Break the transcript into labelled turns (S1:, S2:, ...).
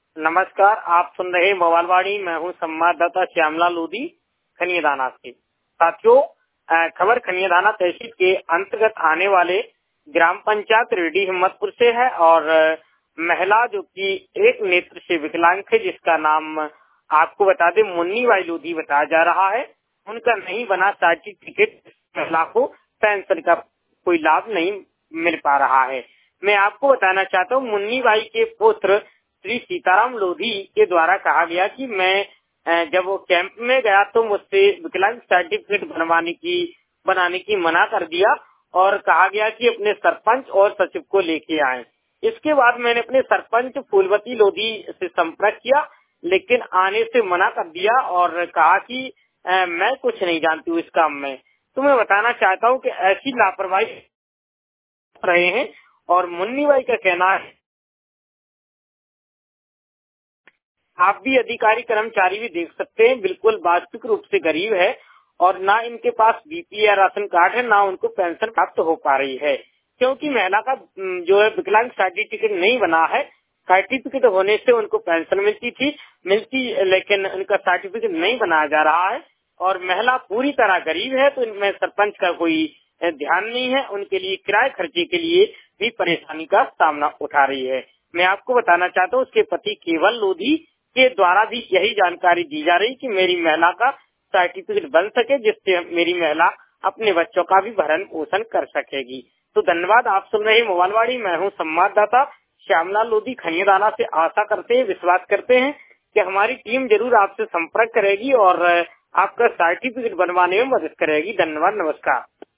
S1: नमस्कार, आप सुन रहे मोबाइलवाड़ी। मैं हूं संवाददाता श्यामलाल लोधी, खनियादाना से। साथियों, खबर खनियादाना तहसील के अंतर्गत आने वाले ग्राम पंचायत रेडी हिम्मतपुर से है और महिला जो कि एक नेत्र से विकलांग है, जिसका नाम आपको बता दें मुन्नी बाई लोधी बताया जा रहा है। उनका नहीं बना सर्टिफिकेट, महिला को पेंशन का कोई लाभ नहीं मिल पा रहा है। मैं आपको बताना चाहता हूँ, मुन्नी बाई के पुत्र श्री सीताराम लोधी के द्वारा कहा गया कि मैं जब वो कैंप में गया तो मुझसे विकलांग सर्टिफिकेट बनाने की मना कर दिया और कहा गया कि अपने सरपंच और सचिव को लेके आए। इसके बाद मैंने अपने सरपंच फूलवती लोधी से संपर्क किया, लेकिन आने से मना कर दिया और कहा कि मैं कुछ नहीं जानती हूँ इस काम में। तो मैं बताना चाहता हूँ कि ऐसी लापरवाही रहे हैं और मुन्नी बाई का कहना है, आप भी अधिकारी कर्मचारी भी देख सकते हैं, बिल्कुल वास्तविक रूप से गरीब है और ना इनके पास बीपी या राशन कार्ड है, ना उनको पेंशन प्राप्त हो पा रही है, क्योंकि महिला का जो है विकलांग सर्टिफिकेट नहीं बना है। सर्टिफिकेट होने से उनको पेंशन मिलती, लेकिन उनका सर्टिफिकेट नहीं बनाया जा रहा है और महिला पूरी तरह गरीब है। तो इनमें सरपंच का कोई ध्यान नहीं है, उनके लिए किराए खर्चे के लिए भी परेशानी का सामना उठा रही है। मैं आपको बताना चाहता हूँ, उसके पति केवल लोधी के द्वारा भी यही जानकारी दी जा रही कि मेरी महिला का सर्टिफिकेट बन सके, जिससे मेरी महिला अपने बच्चों का भी भरण पोषण कर सकेगी। तो धन्यवाद। आप सुन रहे मोबाइलवाड़ी। मैं हूं संवाददाता श्यामलाल लोधी, खनियादाना से। आशा करते हैं, विश्वास करते हैं कि हमारी टीम जरूर आपसे संपर्क करेगी और आपका सर्टिफिकेट बनवाने में मदद करेगी। धन्यवाद, नमस्कार।